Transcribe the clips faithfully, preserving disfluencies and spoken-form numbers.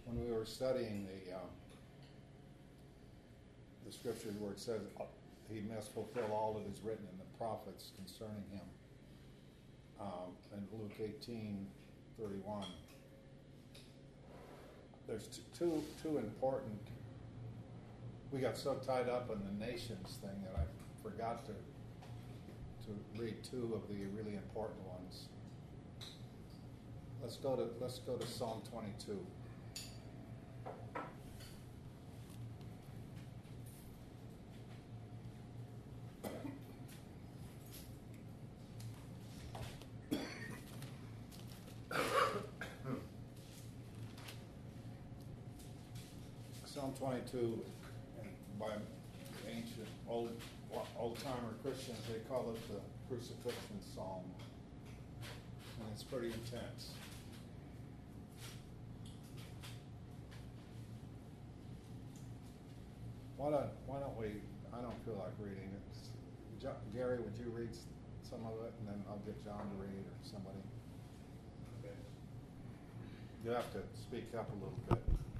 when we were studying the um, the scripture where it says he must fulfill all that is written in the prophets concerning him, um, in Luke eighteen thirty-one, there's t- two two important. We got so tied up in the nations thing that I forgot to to read two of the really important ones. Let's go to let's go to Psalm twenty-two. Psalm twenty-two, and by ancient old old timer Christians, they call it the crucifixion psalm, and it's pretty intense. Why don't Why don't we? I don't feel like reading it. Jo- Gary, would you read some of it, and then I'll get John to read, or somebody. Okay. You have to speak up a little bit.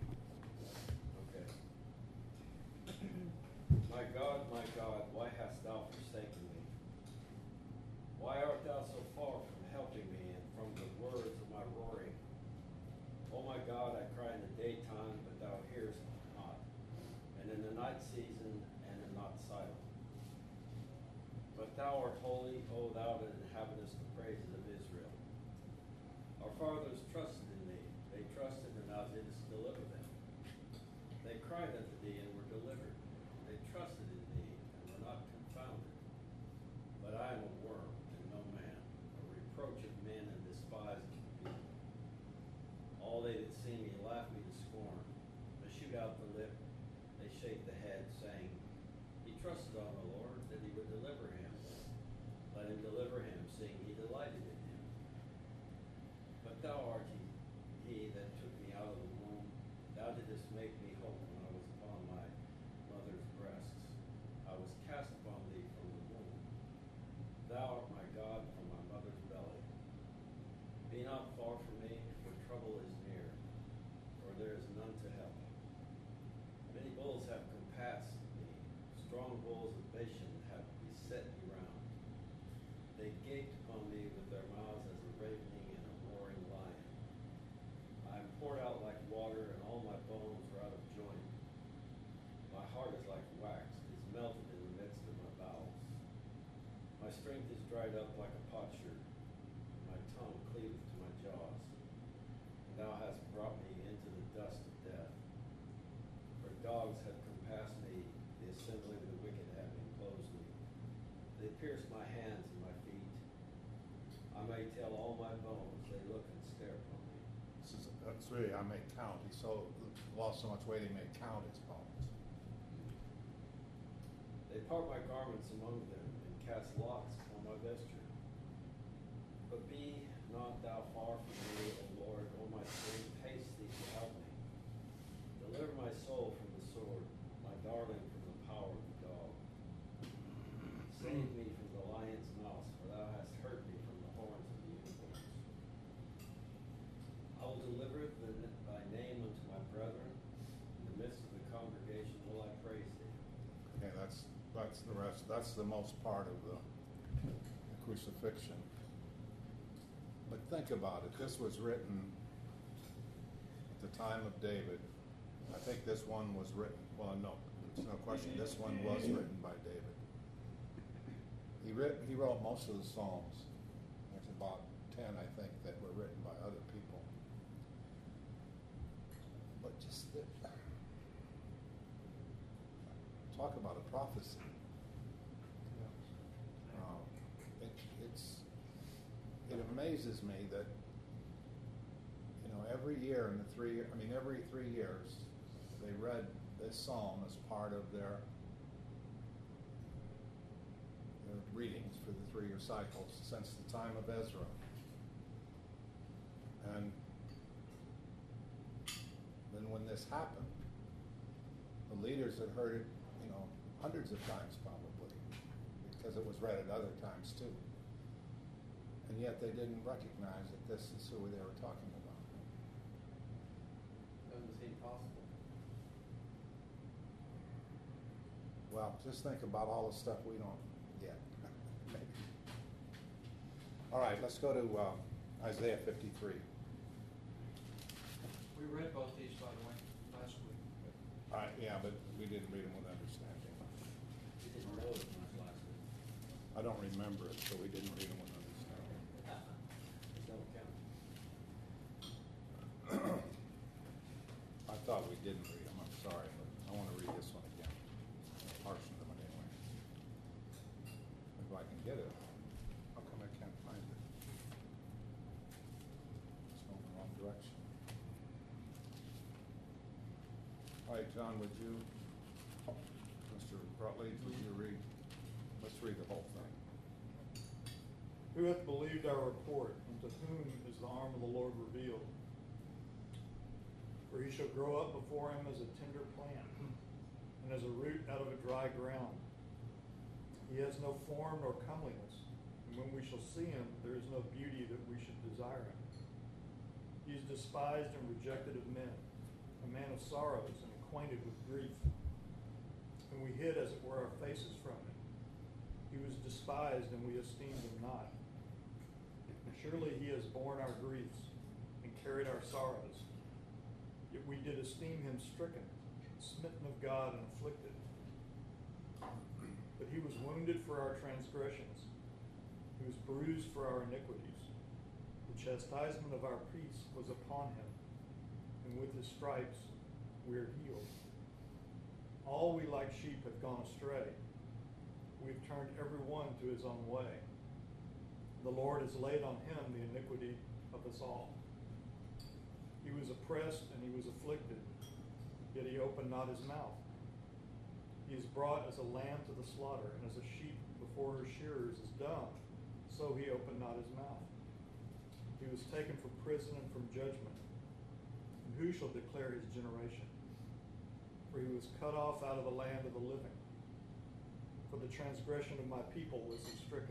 Okay. My God, my God, why hast thou forsaken me? Why art thou so far from helping me and from the words of my roaring? O my God, I cry in the daytime, but thou hearest not, and in the night season, and am not silent. But thou art holy, O thou that inhabitest the praises of Israel. Our fathers trusted in thee. They trusted, and thou didst deliver them. They cried unto thee, and were delivered. They trusted in thee, and were not confounded. But I am a worm, and no man, a reproach of men, and despised of people. All they that see me laugh me to scorn. They shoot out the lip, they shake the head, saying, He trusted on the Lord, that he would deliver him. Let him deliver him, seeing he delighted in him. But thou art he, he that took me out of the womb. Thou didst make me whole when I was upon my mother's breasts. I was cast upon thee from the womb. Thou art my God from my mother's belly. Be not far from me, for trouble is near, for there is none to help. Many bulls have compassed me, strong bulls of Bashan have beset me round. They gaped upon me with their mouths as a ravening and a roaring lion. I am poured out like water, and all my bones are out of joint. My heart is like wax, it is melted in the midst of my bowels. My strength is dried up like a potsherd, and my tongue cleaveth to my jaws. And thou hast brought me into the dust of death. For dogs have compassed me, the assembly of the wicked have enclosed me. They pierced my hands and my feet. I may tell all my bones, they look and stare upon me. This is that's really I may count. He so lost so much weight he may count his bones. They part my garments among them and cast lots upon my vesture. But be not thou far from me, O Lord, O my strength, haste thee to help me. Deliver my soul from the sword, my darling from the power of the dog. Save me from the lion's mouth, for thou hast hurt me from the horns of the unicorns. I will deliver the, thy name unto my brethren. In the midst of the congregation will I praise thee. Okay, that's that's the rest. That's the most part of the, the crucifixion. But think about it. This was written at the time of David. I think this one was written. Well, no, there's no question. This one was written by David. He writ, He wrote most of the Psalms. There's about ten, I think, that were written by other people. But just the, talk about a prophecy. Uh, it, it's it amazes me that you know every year in the three I mean every three years they read this psalm as part of their their readings for the three-year cycles since the time of Ezra. And then when this happened, the leaders had heard it, you know, hundreds of times probably, because it was read at other times too. And yet they didn't recognize that this is who they were talking about. When was he possible. Well, just think about all the stuff we don't get. Maybe. All right, let's go to uh, Isaiah fifty-three. We read both these, by the way, last week. All right, yeah, but we didn't read them with understanding. You didn't know it much last week. I don't remember it, so we didn't read them with understanding. It don't count. I thought we didn't read them, I'm sorry, but I want to read this one again. Portion of them anyway. If I can get it. How come I can't find it? It's going the wrong direction. All right, John, would you, Mister Rutledge, would you read? Let's read the whole thing. Who hath believed our report, and to whom is the arm of the Lord revealed? For he shall grow up before him as a tender plant, and as a root out of a dry ground. He has no form nor comeliness, and when we shall see him, there is no beauty that we should desire him. He is despised and rejected of men, a man of sorrows and acquainted with grief. And we hid, as it were, our faces from him. He was despised, and we esteemed him not. And surely he has borne our griefs and carried our sorrows. Yet we did esteem him stricken, smitten of God, and afflicted. But he was wounded for our transgressions. He was bruised for our iniquities. The chastisement of our peace was upon him, and with his stripes we are healed. All we like sheep have gone astray. We've turned every one to his own way. The Lord has laid on him the iniquity of us all. He was oppressed and he was afflicted, yet he opened not his mouth. He is brought as a lamb to the slaughter, and as a sheep before her shearers is dumb, so he opened not his mouth. He was taken from prison and from judgment. And who shall declare his generation? For he was cut off out of the land of the living. For the transgression of my people was he stricken.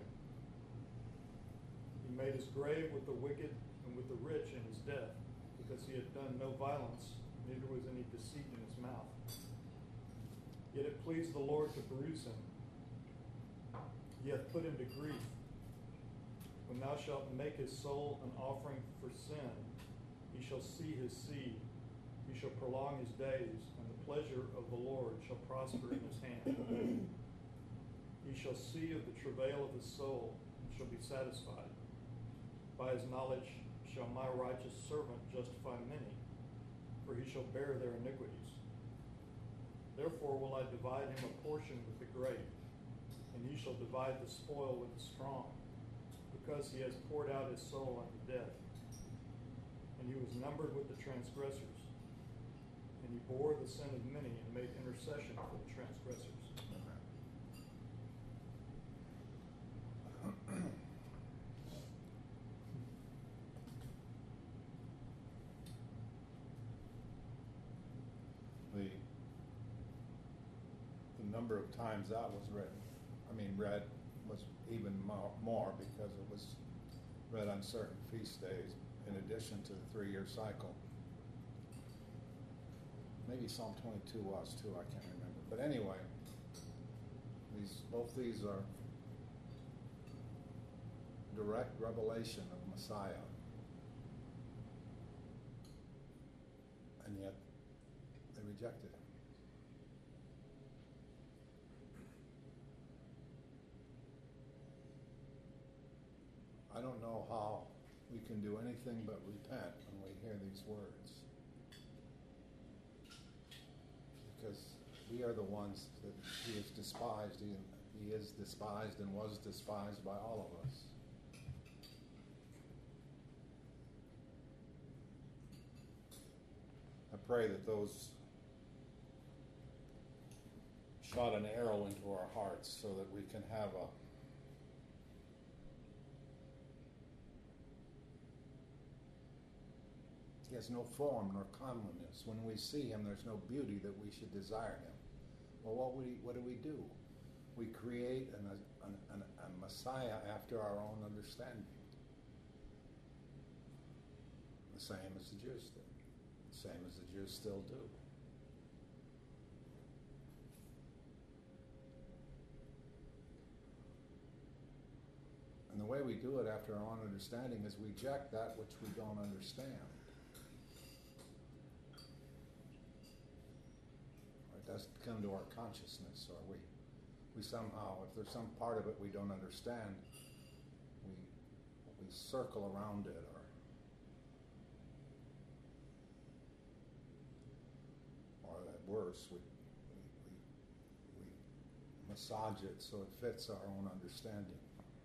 He made his grave with the wicked and with the rich in his death, because he had done no violence, neither was any deceit in his mouth. Yet it pleased the Lord to bruise him. He hath put him to grief. When thou shalt make his soul an offering for sin, he shall see his seed. He shall prolong his days, and the pleasure of the Lord shall prosper in his hand. He shall see of the travail of his soul, and shall be satisfied. By his knowledge shall my righteous servant justify many, for he shall bear their iniquities. Therefore will I divide him a portion with the great, and he shall divide the spoil with the strong, because he has poured out his soul unto death. And he was numbered with the transgressors, and he bore the sin of many and made intercession for the transgressors. The, the number of times that was written, I mean read, was even more, more because it was read on certain feast days in addition to the three-year cycle. Maybe Psalm twenty-two was too, I can't remember. But anyway, these both these are direct revelation of Messiah. And yet they rejected him. I don't know how we can do anything but repent when we hear these words. Because we are the ones that he is despised. He, he is despised and was despised by all of us. I pray that those shot an arrow into our hearts so that we can have a He has no form nor comeliness. When we see him, there's no beauty that we should desire him. Well, what, we, what do we do? We create an, an, an, a Messiah after our own understanding. The same as the Jews did. The same as the Jews still do. And the way we do it after our own understanding is we reject that which we don't understand. It doesn't come to our consciousness, or we, we somehow, if there's some part of it we don't understand, we, we circle around it, or or at worse, we, we, we, we massage it so it fits our own understanding.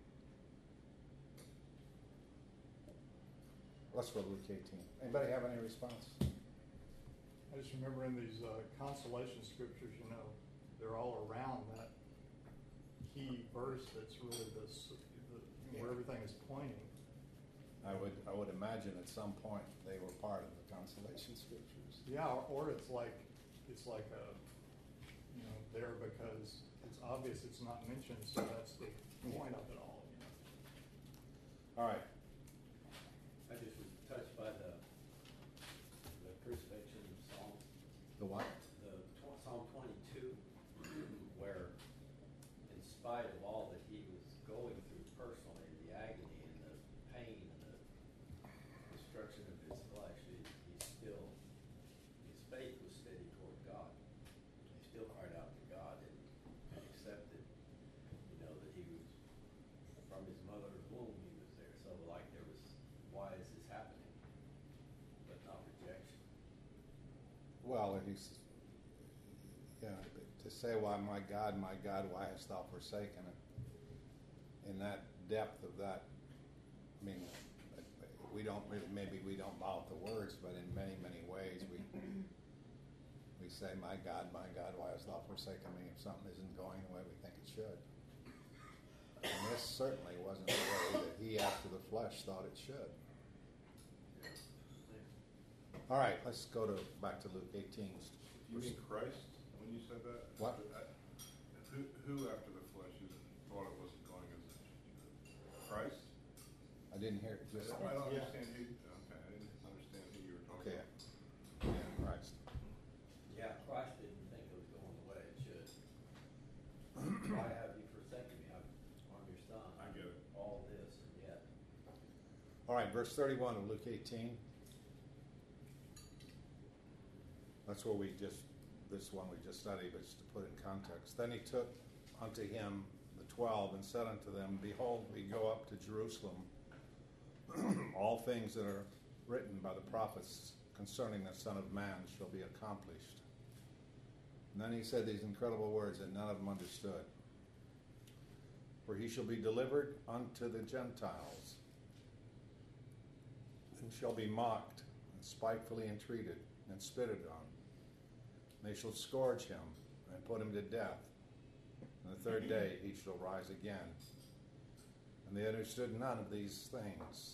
Let's go to Luke eighteen. Anybody have any response? I just remember in these uh, consolation scriptures, you know, they're all around that key verse that's really the, the where Yeah. everything is pointing. I would I would imagine at some point they were part of the consolation scriptures. Yeah, or, or it's like it's like a you know there because it's obvious it's not mentioned, so that's the point of it all. You know. All right. I just was touched by the, the crucifixion psalm, The what? the tw- Psalm twenty-two, where in spite of all that he was going through personally, the agony and the pain and the destruction of his flesh, he, he still, his faith was steady toward God. He still cried out to God and accepted, you know, that he was, from his mother's womb he was there. So like there was, why is this happening? But not rejection. Well, he's yeah. To say, "Why, my God, my God, why hast thou forsaken it?" In that depth of that, I mean, we don't really. Maybe we don't mouth the words, but in many, many ways, we we say, "My God, my God, why hast thou forsaken me?" If something isn't going the way we think it should. And this certainly wasn't the way that he, after the flesh, thought it should. All right, let's go to back to Luke eighteen. You mean Christ when you said that? What? Uh, Who, who after the flesh you thought it wasn't going as it should? Christ? I didn't hear it. Just I don't Yeah. understand who, okay, I didn't understand who you were talking okay. about. Yeah, Christ. Yeah, Christ didn't think it was going the way it should. Why have you forsaken me? I'm, I'm your son. I get it. All this and yet. All right, verse thirty-one of Luke eighteen. That's where we just, this one we just studied, but just to put it in context. Then he took unto him the twelve and said unto them, Behold, we go up to Jerusalem. All things that are written by the prophets concerning the Son of Man shall be accomplished. And then he said these incredible words that none of them understood. For he shall be delivered unto the Gentiles, and shall be mocked, and spitefully entreated, and spitted on. They shall scourge him, and put him to death. And the third day he shall rise again. And they understood none of these things.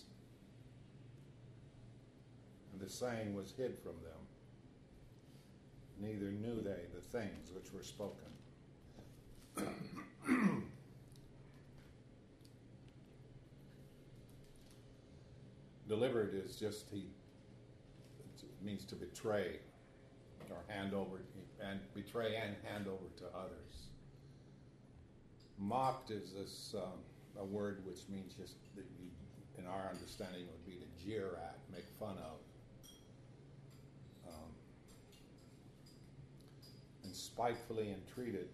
And the saying was hid from them. Neither knew they the things which were spoken. Delivered is just, he, it means to betray or hand over, and betray and hand over to others. Mocked is this um, a word which means just that you, in our understanding, would be to jeer at, make fun of. Um, and spitefully entreated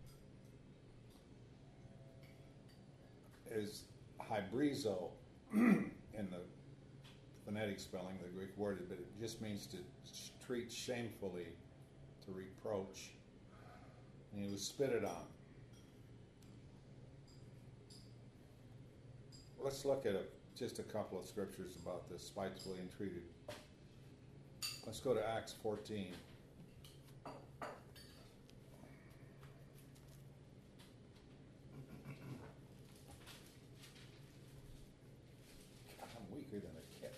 is hybrizo in the phonetic spelling, the Greek word, but it just means to treat shamefully, to reproach. And he was spitted on. Let's look at a, just a couple of scriptures about this, spitefully entreated. Let's go to Acts fourteen. I'm weaker than a kitten.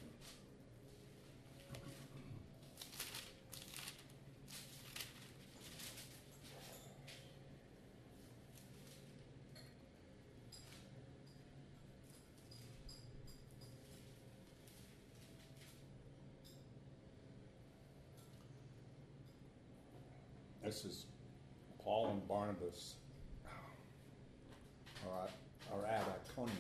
This is Paul and Barnabas are at, are at Iconium.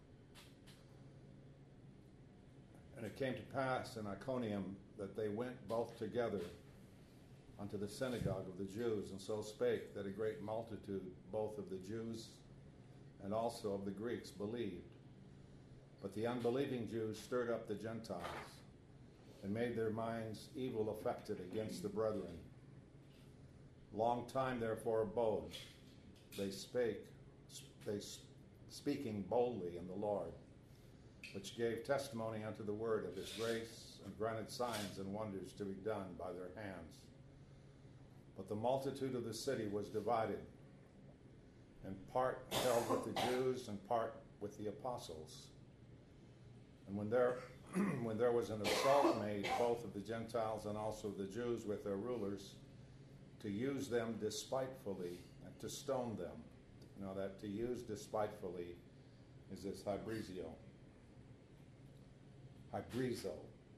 And it came to pass in Iconium that they went both together unto the synagogue of the Jews, and so spake that a great multitude both of the Jews and also of the Greeks believed. But the unbelieving Jews stirred up the Gentiles, and made their minds evil affected against the brethren. Long time therefore abode, they spake, they speaking boldly in the Lord, which gave testimony unto the word of his grace, and granted signs and wonders to be done by their hands. But the multitude of the city was divided, and part held with the Jews, and part with the apostles. And when there when there was an assault made both of the Gentiles and also of the Jews with their rulers, to use them despitefully and to stone them. You know that to use despitefully is this hybrizio. Hybrizo.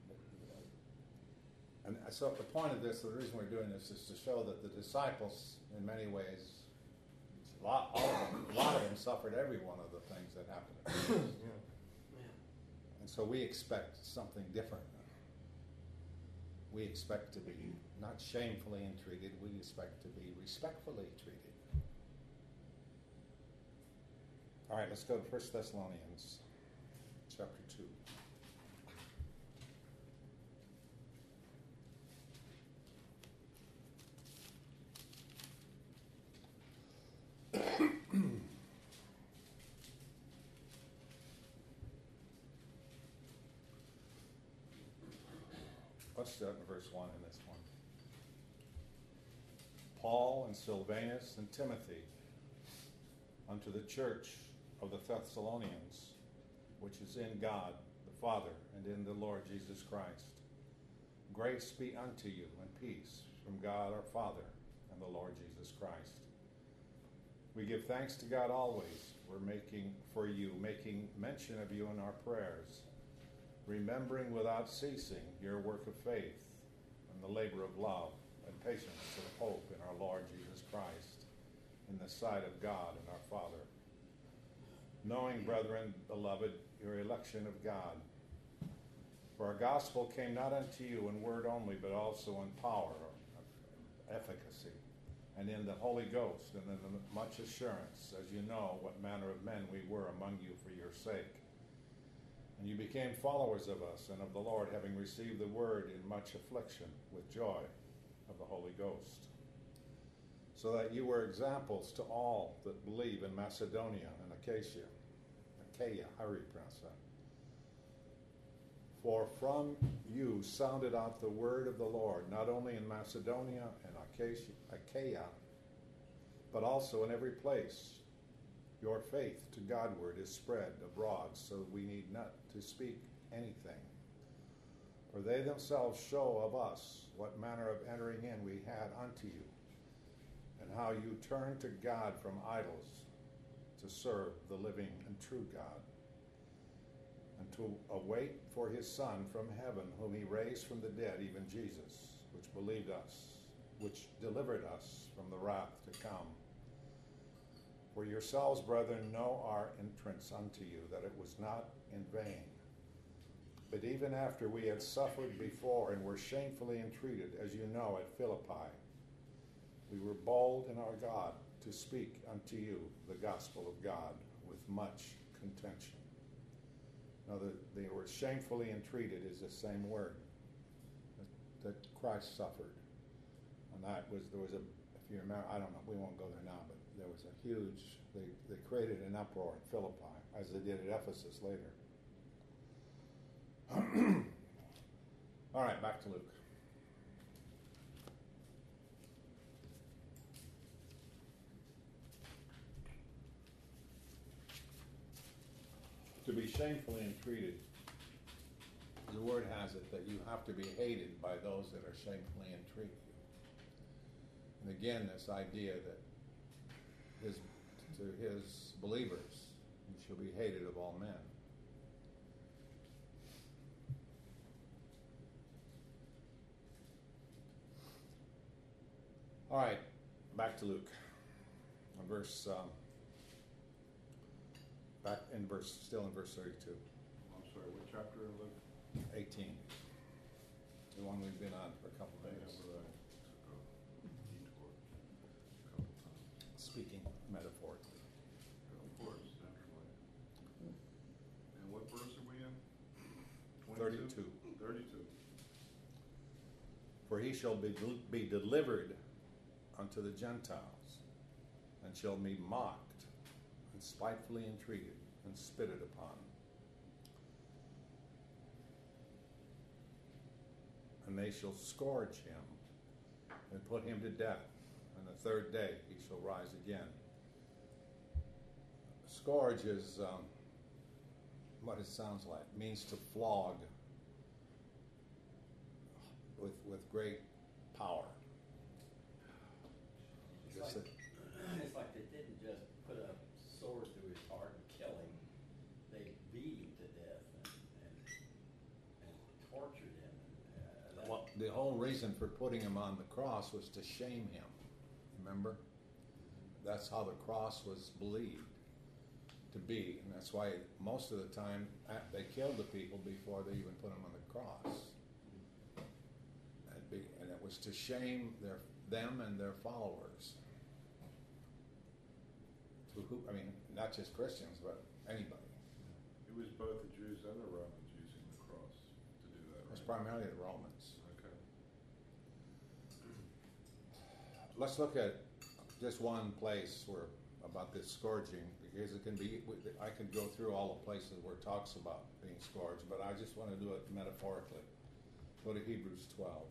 And so the point of this, the reason we're doing this is to show that the disciples, in many ways, a lot, all of them, a lot of them suffered every one of the things that happened. Yeah. And so we expect something different. We expect to be not shamefully entreated, we expect to be respectfully treated. All right, let's go to First Thessalonians chapter two. Let's start in verse one in this one. Paul and Silvanus and Timothy unto the church of the Thessalonians, which is in God the Father and in the Lord Jesus Christ. Grace be unto you and peace from God our Father and the Lord Jesus Christ. We give thanks to God always for making for you, making mention of you in our prayers, remembering without ceasing your work of faith and the labor of love and patience of hope in our Lord Jesus Christ, in the sight of God and our Father. Knowing, brethren, beloved, your election of God. For our gospel came not unto you in word only, but also in power, of efficacy, and in the Holy Ghost, and in much assurance, as you know what manner of men we were among you for your sake. And you became followers of us and of the Lord, having received the word in much affliction with joy of the Holy Ghost, so that you were examples to all that believe in Macedonia and Achaia. Achaia, how do you pronounce that? For from you sounded out the word of the Lord, not only in Macedonia and Achaia, Achaia, but also in every place. Your faith to Godward is spread abroad, so we need not to speak anything. For they themselves show of us what manner of entering in we had unto you, and how you turned to God from idols to serve the living and true God, and to await for his Son from heaven, whom he raised from the dead, even Jesus, which believed us, which delivered us from the wrath to come. For yourselves, brethren, know our entrance unto you, that it was not in vain. But even after we had suffered before and were shamefully entreated, as you know, at Philippi, we were bold in our God to speak unto you the gospel of God with much contention. Now, the, they were shamefully entreated is the same word that, that Christ suffered. And that was, there was a, if you remember, I don't know, we won't go there now, but there was a huge, they, they created an uproar at Philippi, as they did at Ephesus later. All right, back to Luke. To be shamefully entreated, the word has it that you have to be hated by those that are shamefully entreat you. And again, this idea that his, to his believers, you shall be hated of all men. All right, back to Luke. Verse, um, back in verse, still in verse thirty-two, I'm sorry, what chapter in Luke? eighteen. The one we've been on for a couple I of think days. I took a detour a couple times. Speaking metaphorically. Of course, naturally. And what verse are we in? Thirty-two. Thirty-two. For he shall be, be delivered unto the Gentiles, and shall be mocked, and spitefully entreated, and spitted upon. And they shall scourge him, and put him to death, and the third day he shall rise again. Scourge is um, what it sounds like. It means to flog with with great power. It's Just like, that- it's like they didn't just put a sword through his heart and kill him. They beat him to death and, and, and tortured him. And, uh, that, Well, the whole reason for putting him on the cross was to shame him. Remember? That's how the cross was believed to be. And that's why most of the time uh, they killed the people before they even put them on the cross. And, be, and it was to shame their them and their followers. To who, I mean, not just Christians, but anybody. It was both the Jews and the Romans using the cross to do that, It was right? primarily the Romans. Okay. Let's look at just one place where about this scourging, because it can be, I could go through all the places where it talks about being scourged, but I just want to do it metaphorically. Go to Hebrews twelve.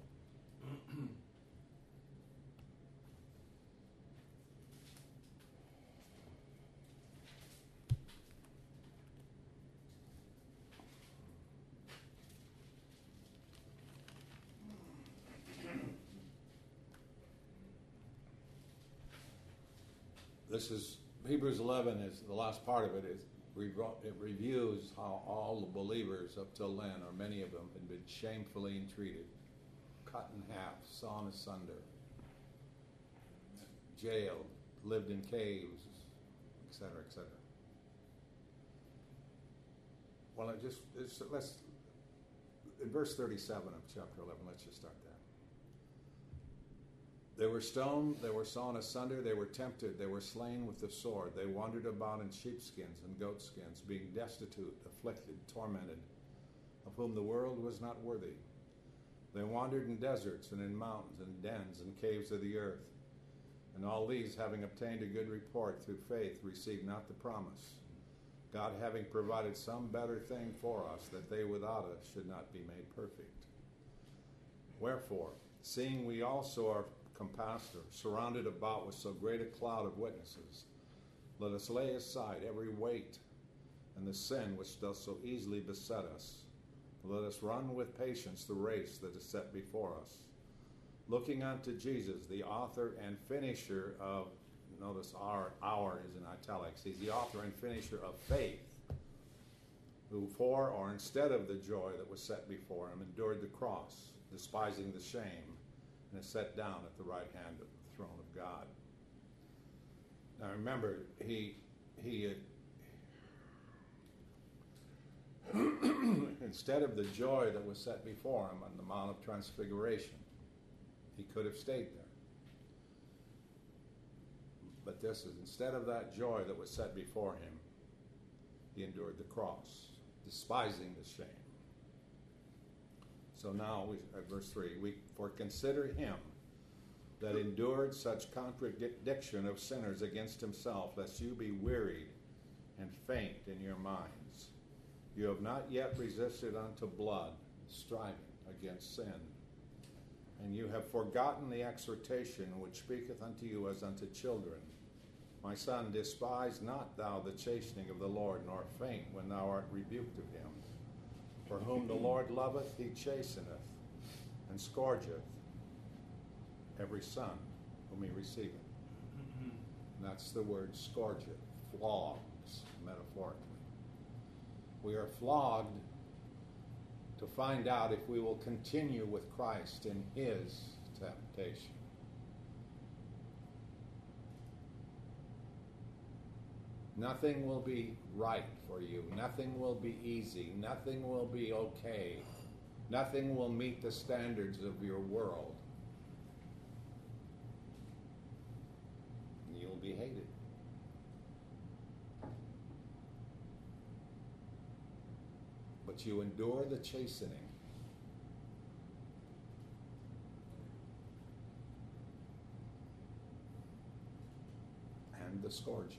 This is Hebrews eleven. Is the last part of it is it reviews how all the believers up till then, or many of them, had been shamefully entreated, cut in half, sawn asunder, jailed, lived in caves, et cetera, et cetera. Well, it just it's, let's in verse thirty-seven of chapter eleven. Let's just start there. They were stoned, they were sawn asunder, they were tempted, they were slain with the sword. They wandered about in sheepskins and goatskins, being destitute, afflicted, tormented, of whom the world was not worthy. They wandered in deserts and in mountains and dens and caves of the earth. And all these, having obtained a good report through faith, received not the promise, God having provided some better thing for us, that they without us should not be made perfect. Wherefore, seeing we also are compassed or surrounded about with so great a cloud of witnesses, let us lay aside every weight and the sin which doth so easily beset us. Let us run with patience the race that is set before us, looking unto Jesus, the author and finisher of, notice our, our is in italics, he's the author and finisher of faith, who for or instead of the joy that was set before him endured the cross, despising the shame, and is set down at the right hand of the throne of God. Now remember, he he uh, instead of the joy that was set before him on the Mount of Transfiguration, he could have stayed there. But this is, instead of that joy that was set before him, he endured the cross, despising the shame. So now, we, at verse three, we for consider him that endured such contradiction of sinners against himself, lest you be wearied and faint in your minds. You have not yet resisted unto blood, striving against sin. And you have forgotten the exhortation which speaketh unto you as unto children. My son, despise not thou the chastening of the Lord, nor faint when thou art rebuked of him. For whom the Lord loveth, he chasteneth, and scourgeth every son whom he receiveth. And that's the word scourgeth, flogs, metaphorically. We are flogged to find out if we will continue with Christ in his temptation. Nothing will be right for you. Nothing will be easy. Nothing will be okay. Nothing will meet the standards of your world. You'll be hated. But you endure the chastening. And the scourging.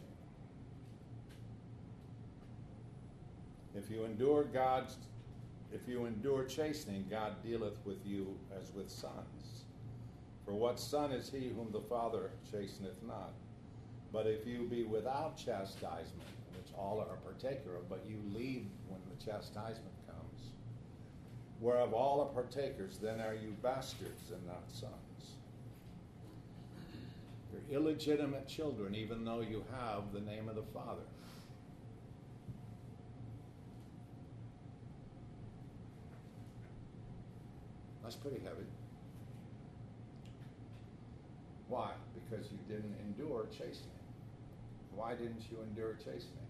If you endure God's, if you endure chastening, God dealeth with you as with sons. For what son is he whom the Father chasteneth not? But if you be without chastisement, which all are a partaker of, but you leave when the chastisement comes, whereof all are partakers, then are you bastards and not sons. You're illegitimate children, even though you have the name of the Father. That's pretty heavy. Why? Because you didn't endure chastening. Why didn't you endure chastening?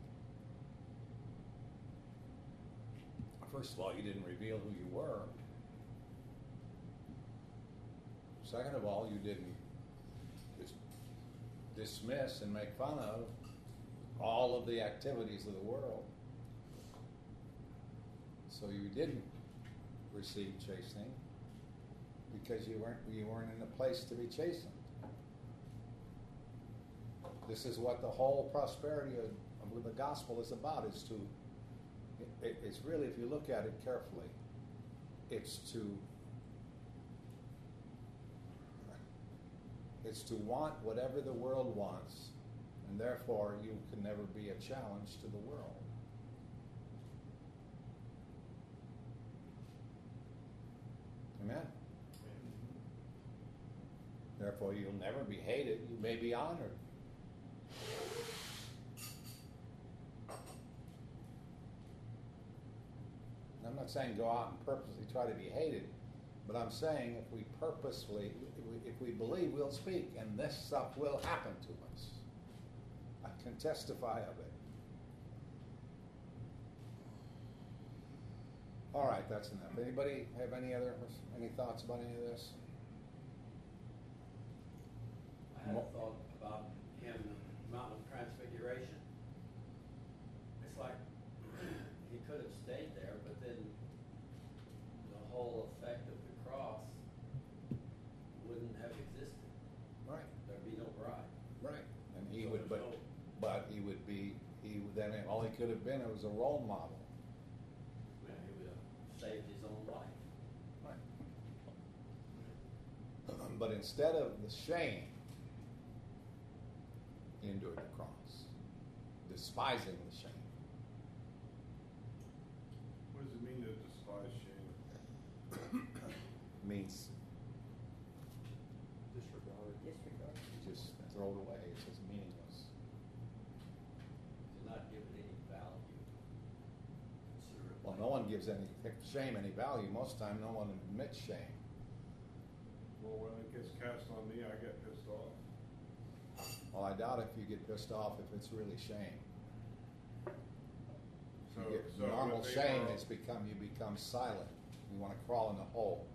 First of all, you didn't reveal who you were. Second of all, you didn't dis- dismiss and make fun of all of the activities of the world. So you didn't receive chastening because you weren't you weren't in a place to be chastened. This is what the whole prosperity of, of the gospel is about, is to, it, it's really, if you look at it carefully, it's to, it's to want whatever the world wants, and therefore you can never be a challenge to the world. Amen? Therefore you'll never be hated, you may be honored. I'm not saying go out and purposely try to be hated, but I'm saying if we purposefully, if we, if we believe, we'll speak, and this stuff will happen to us. I can testify of it. All right, that's enough. Anybody have any other any thoughts about any of this? I had a thought about him, the Mountain of Transfiguration. It's like he could have stayed there, but then the whole effect of the cross wouldn't have existed. Right, There'd be no bride. right. And he So would, there's but no- but he would be, he would then, all he could have been, it was a role model. Yeah, he would have saved his own life. Right. But instead of the shame, he endured the cross, despising the shame. What does it mean to despise shame? Means Disregard. Disregard. you just throw it away. It's just meaningless. To not give it any value. Consider it Well, like- no one gives any shame any value. Most of the time, no one admits shame. Well, when it gets cast on me, I get pissed off. Well, I doubt if you get pissed off if it's really shame. So, You get so normal when they shame are- is become you become silent. You want to crawl in the hole.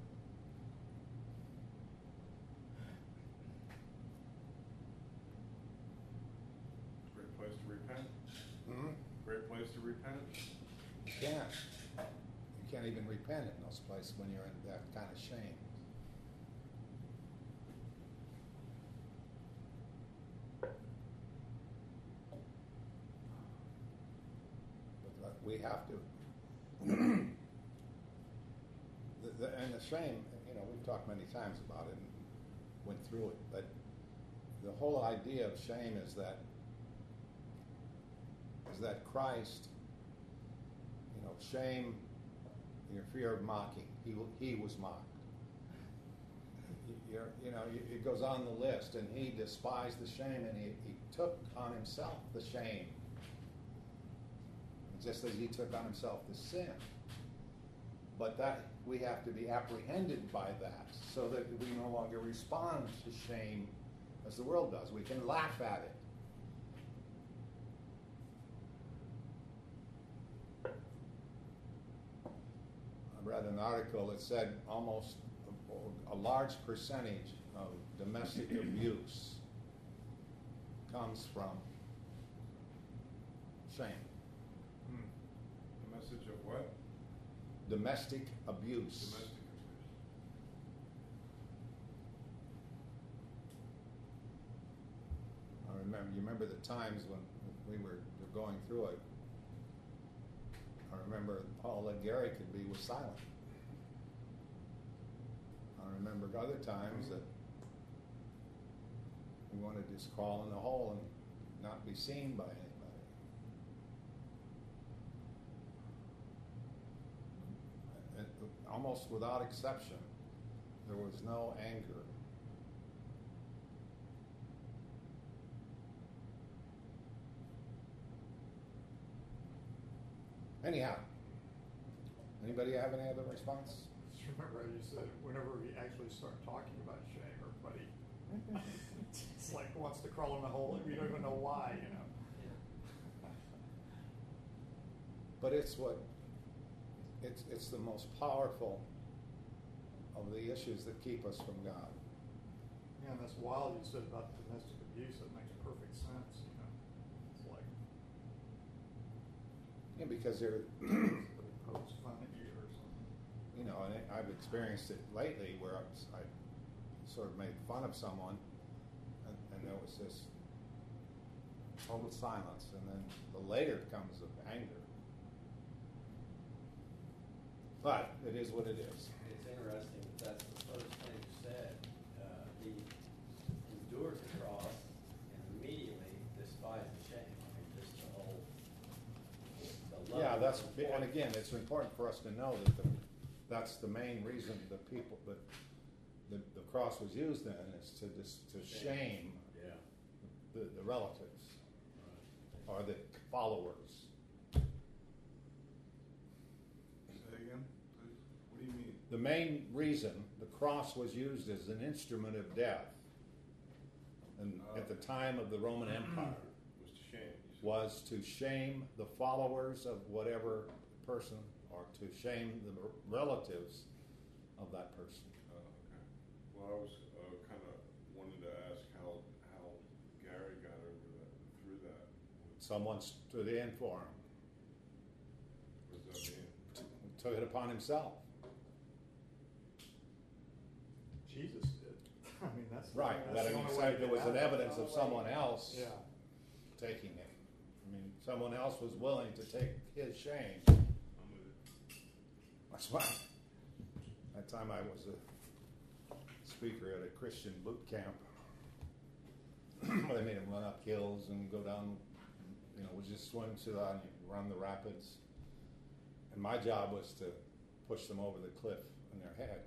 Great place to repent. Mm-hmm. Great place to repent. You can't. You can't even repent in those places when you're in that kind of shame. But we have to. the, the, and the shame, you know, we've talked many times about it and went through it, but the whole idea of shame is that is that Christ, you know, shame, your fear of mocking. He he was mocked. You're, you know, it goes on the list, and he despised the shame, and he, he took on himself the shame, just as he took on himself the sin. But that we have to be apprehended by that, so that we no longer respond to shame as the world does. We can laugh at it. read an article that said almost a, a large percentage of domestic abuse comes from shame. Hmm. The message of what? Domestic abuse. Domestic abuse. I remember, you remember the times when we were, were going through it. I remember Paul that Gary could be was silent. I remember other times that we wanted to just crawl in the hole and not be seen by anybody. And almost without exception, there was no anger. Anyhow, anybody have any other response? Just remember, you said whenever we actually start talking about shame, everybody it's like wants to crawl in the hole. We don't even know why, you know. Yeah. But it's what, it's, it's the most powerful of the issues that keep us from God. Yeah, and that's wild you said about domestic abuse. That makes perfect sense, you know. It's like Yeah, because they're, somebody pokes fun at you or something. you know, and I've experienced it lately where I, was, I sort of made fun of someone, and, and there was this total silence, and then the later comes of anger. But it is what it is. It's interesting that that's the first thing you said. Uh, he endured the cross and immediately despised the shame. I mean, just the whole, the love. Yeah, that's, of the and point. again, it's important for us to know that the, that's the main reason the people, that the, the cross was used then, is to dis, to shame Yeah. the, the relatives or the followers. Say again, please. What do you mean? The main reason the cross was used as an instrument of death and at the time of the Roman Empire Was to shame. You said. was to shame the followers of whatever person or to shame the relatives of that person. Oh, okay. Well, I was uh, kind of wanted to ask how how Gary got over that through that. Someone stood in for him, What does that mean? t- took it upon himself. Jesus did. I mean, that's the- Right, that's that the it only was, way to there get was out an of it. evidence of someone else Yeah. taking it. I mean, someone else was willing to take his shame. I'm with it. That's why. That time I was a speaker at a Christian boot camp. They made him run up hills and go down, you know, we just swim to the, and run the rapids. And my job was to push them over the cliff on their head.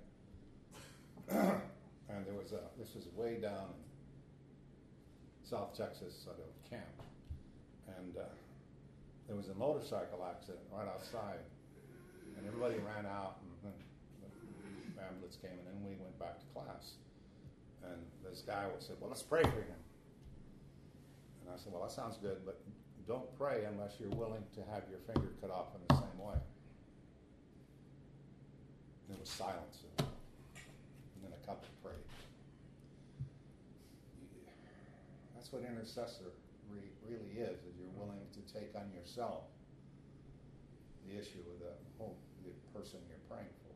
And there was a, this was way down in South Texas at a camp. And uh, there was a motorcycle accident right outside. And everybody ran out, and then the ambulance came, and then we went back to class. And this guy said, well, let's pray for him. And I said, well, that sounds good, but don't pray unless you're willing to have your finger cut off in the same way. And there was silence. And then a couple prayed. That's what intercessor re- really is, is you're willing to take on yourself the issue of the whole, the person you're praying for.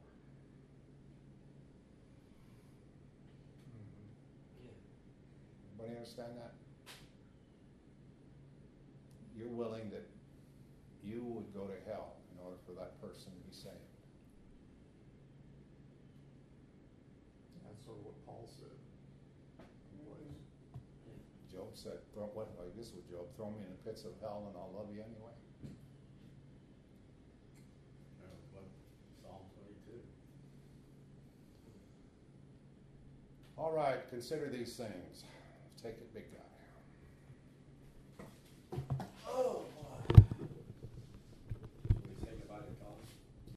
Mm-hmm. Yeah. Everybody understand that? You're willing that you would go to hell in order for that person to be saved. That's sort of what Paul said. Job said, throw, what, like this was Job, throw me in the pits of hell and I'll love you anyway. No, what, Psalm twenty-two. All right, consider these things. Take it, big guy.